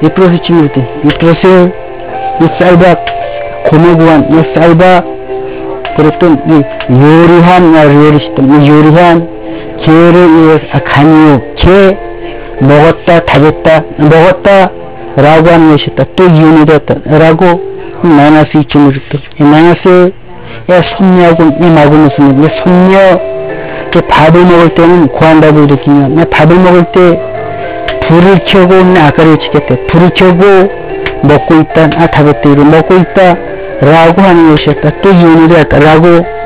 이 플러스 찜이랬대. 이 플러스 이 쌀밥 고매구한 이 쌀밥 그랬던 이 요리한 요리시던 이 요리한 개를 간이요 개 먹었다 답했다 먹었다 라고 하는 것이었다. 또 이혼이 되었다 라고 마이너스 2.5줬다. 이 마이너스 손녀하고 이 마구는 손녀 이 손녀 밥을 먹을 때는 고한답을 느끼며 밥을 먹을 때 불을 켜고 아까를 지켰대. 불을 켜고 먹고 있다. 답했대. 이를 먹고 있다 라고 하는 것이었다. 또 이혼이 되었다 라고